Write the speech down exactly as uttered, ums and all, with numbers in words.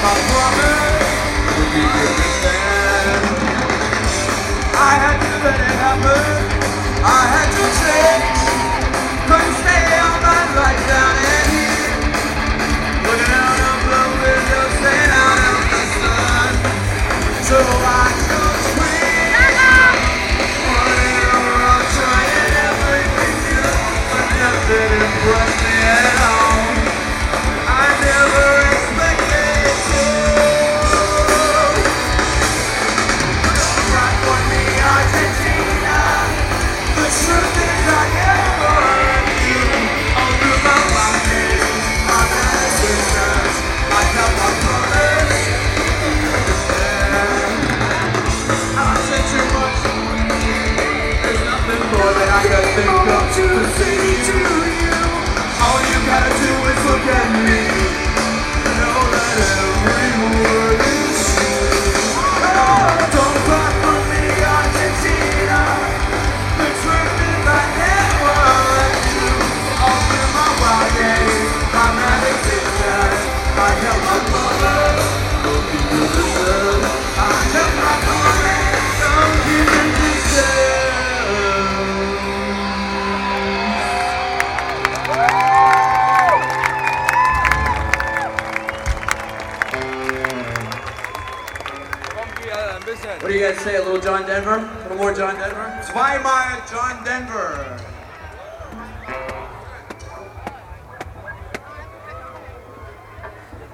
my promise would be understand. I had to let it happen. I had to change. Couldn't stay all my life down in here, looking out of the window, staying out of the sun. So I could swing. Whatever, I'm trying everything new, but nothing impressed me at all. I never expected to. Right for me, Argentina. The truth is I never knew. All through my life, my meditations, I kept my promise. I said too much. There's nothing more that I could think of to say to you. All you gotta do is look at me. Know that every word is true. Oh, don't cry for me, Argentina. The truth is I never let you. All through my wild days, my meditations, I kept my promise. Don't keep you deserve. I kept my promise. Don't keep you deserve. What do you guys say? A little John Denver? A little more John Denver? Zweimal John Denver.